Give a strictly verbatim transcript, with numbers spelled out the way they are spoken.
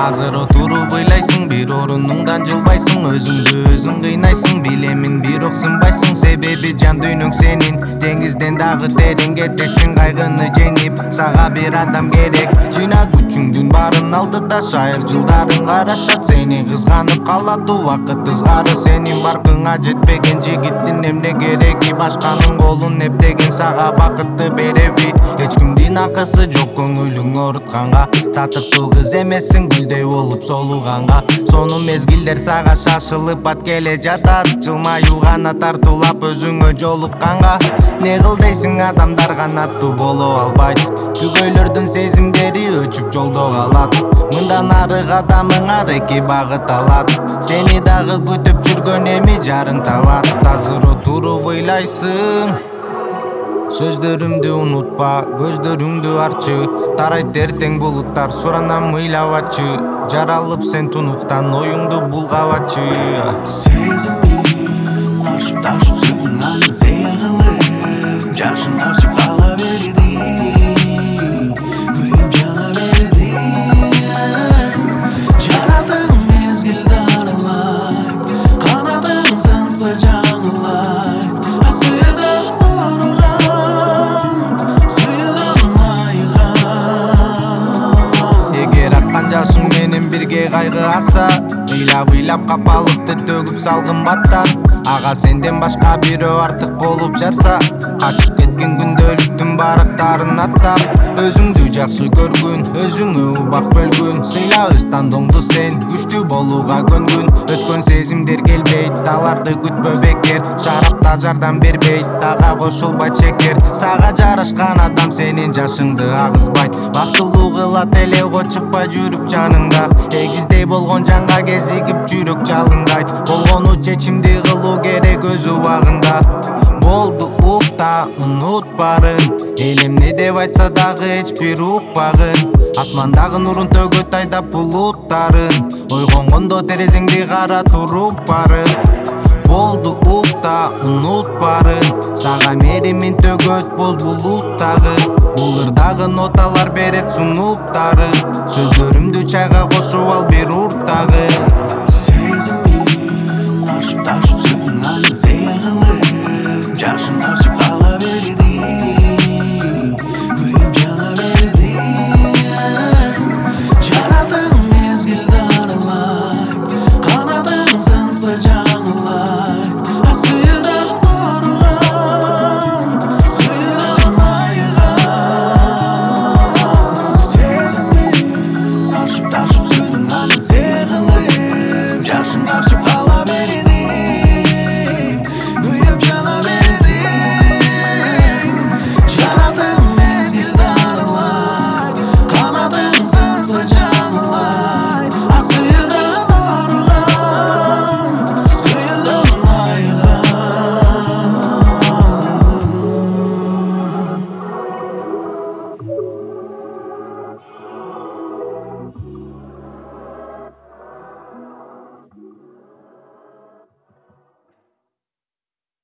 Азыр отуруп ыйлайсың, бир орунуңдан жылбайсың, өзүңдү өзүң кыйнайсың, билемин бирок сынбайсың, себеби жан дүйнөң сенин деңизден дагы терең кетесиң, кайгыны жеңип сага бир адам керек. Жыйна күчүңдүн баарын алдыда шайыр жылдарың карашат, сени кызганып калат убакыт ызгары, сенин баркыңа жетпеген жигиттин эмне кереги, башканын колун эптеген сага бакытты береби. Эч кимдин акысы жок көңүлүң орутканга, татыктуу кыз эмессиң гүлдөй болуп солуганга, сонун мезгилдер сага шашылып ат келе жатат, жылмаюу гана тартуулап өзүңө жолукканга. Не кыл дейсиң, адамдар канаттуу боло албайт, түгөйлөрдүн сезимдери өчүп жолдо калат, мындан ары кадамың ар эки багыт алат, сени дагы күтүп жүргөн эми жарың табат. Азыр отуруп ыйлайсың, сөздөрүмдү унутпа, көздөрүңдү арчы, тарайт эртең булуттар, суранам ыйлабачы, жаралып сен тунуктан оюңду булгабачы. Сезимим ашып ташып сөзүң аны сыйыр кылып, жашың арчып кала берди, күйүп жана берди. Жаратың мезгилди аралай, канатың сынса жаңылай, сүйүдөн ооруган, сүйүдөн айыган. Эгер аккан жашың менен бирге кайгы акса, ыйлап-ыйлап капалыкты төгүп салгын баттан, ага сенден башка бирөө артык болуп жатса, качып кеткен күндөлүктүн барактарын аттап, өзүңдү жакшы көргүн, өзүңө убак бөлгүн, сыйла өз тандооңду сен күчтүү болууга көнгүн. Өткөн сезимдер келбейт, аларды күтпө бекер, шарапта жардам бербейт, ага кошулбайт шекер, сага жарашкан адам сенин жашыңды агызбайт, бактылуу кылат эле го чыкпай жүрүп жаныңда, эгиздей болгон жанга кезигип жүрөк жалындайт, болгону чечимди кылуу керек өз убагында. Болду укта, унут барын, эл эмне деп айтса дагы эч бир укпагын, асмандагы нурун төгөт айдап булуттарын, ойгонгондо терезеңди кара туруп барып. Болду укта, унут барын, сага меримин төгөт боз булуттагы, булырдагы ноталар берет сунуптарын, сөздөрүмдү чайга кошуп ал бир урттагы.